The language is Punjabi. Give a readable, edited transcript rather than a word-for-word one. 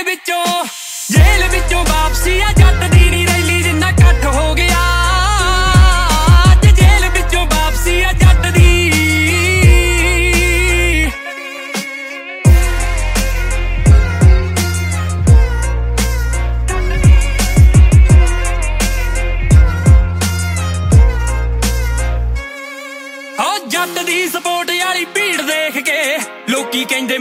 ਜੇਲ੍ਹ ਵਿੱਚੋਂ ਵਾਪਸੀ ਆ ਜੱਟ ਦੀ ਨੀ ਰੈਲੀ ਜਿੰਨਾ ਇਕੱਠ ਹੋ ਗਿਆ ਅੱਜ ਜੇਲ੍ਹ ਵਿੱਚੋਂ ਵਾਪਸੀ ਆ ਜੱਟ ਦੀ ਜੱਟ ਦੀ ਸਪੋਰਟ ਵਾਲੀ ਭੀੜ ਦੇਖ ਕੇ ਲੋਕੀ ਕਹਿੰਦੇ